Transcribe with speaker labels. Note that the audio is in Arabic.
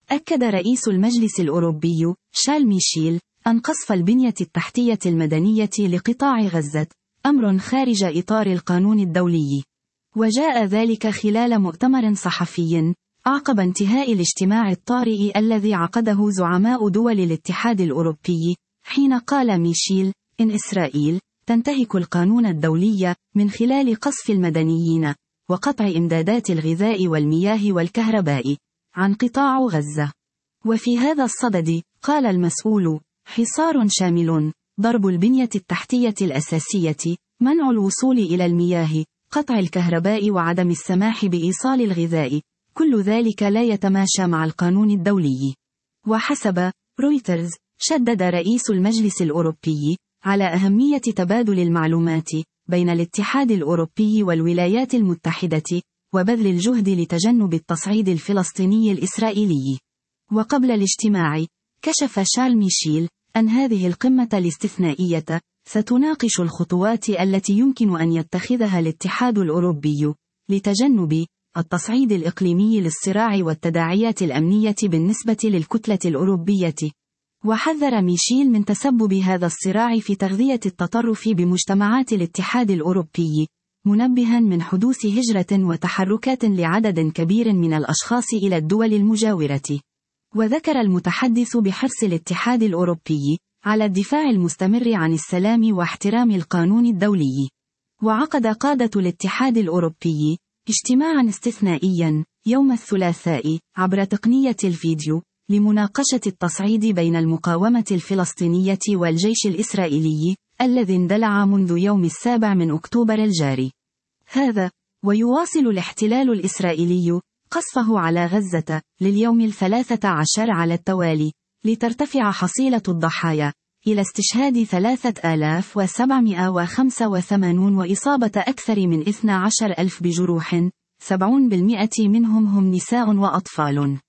Speaker 1: أكد رئيس المجلس الأوروبي شارل ميشيل أن قصف البنية التحتية المدنية لقطاع غزة أمر خارج إطار القانون الدولي، وجاء ذلك خلال مؤتمر صحفي أعقب انتهاء الاجتماع الطارئ الذي عقده زعماء دول الاتحاد الأوروبي، حين قال ميشيل إن إسرائيل تنتهك القانون الدولي من خلال قصف المدنيين وقطع إمدادات الغذاء والمياه والكهرباء عن قطاع غزة. وفي هذا الصدد قال المسؤول: حصار شامل، ضرب البنية التحتية الأساسية، منع الوصول إلى المياه، قطع الكهرباء وعدم السماح بإيصال الغذاء، كل ذلك لا يتماشى مع القانون الدولي. وحسب رويترز، شدد رئيس المجلس الأوروبي على أهمية تبادل المعلومات بين الاتحاد الأوروبي والولايات المتحدة وبذل الجهد لتجنب التصعيد الفلسطيني الإسرائيلي. وقبل الاجتماع، كشف شارل ميشيل أن هذه القمة الاستثنائية ستناقش الخطوات التي يمكن أن يتخذها الاتحاد الأوروبي لتجنب التصعيد الإقليمي للصراع والتداعيات الأمنية بالنسبة للكتلة الأوروبية. وحذر ميشيل من تسبب هذا الصراع في تغذية التطرف بمجتمعات الاتحاد الأوروبي، منبها من حدوث هجرة وتحركات لعدد كبير من الأشخاص إلى الدول المجاورة. وذكر المتحدث بحرص الاتحاد الأوروبي على الدفاع المستمر عن السلام واحترام القانون الدولي. وعقد قادة الاتحاد الأوروبي اجتماعا استثنائيا يوم الثلاثاء عبر تقنية الفيديو لمناقشة التصعيد بين المقاومة الفلسطينية والجيش الإسرائيلي الذي اندلع منذ يوم 7 أكتوبر الجاري. هذا ويواصل الاحتلال الإسرائيلي قصفه على غزة لليوم 13 على التوالي، لترتفع حصيلة الضحايا إلى استشهاد 3785 وإصابة أكثر من 12,000 بجروح، 70% منهم هم نساء وأطفال.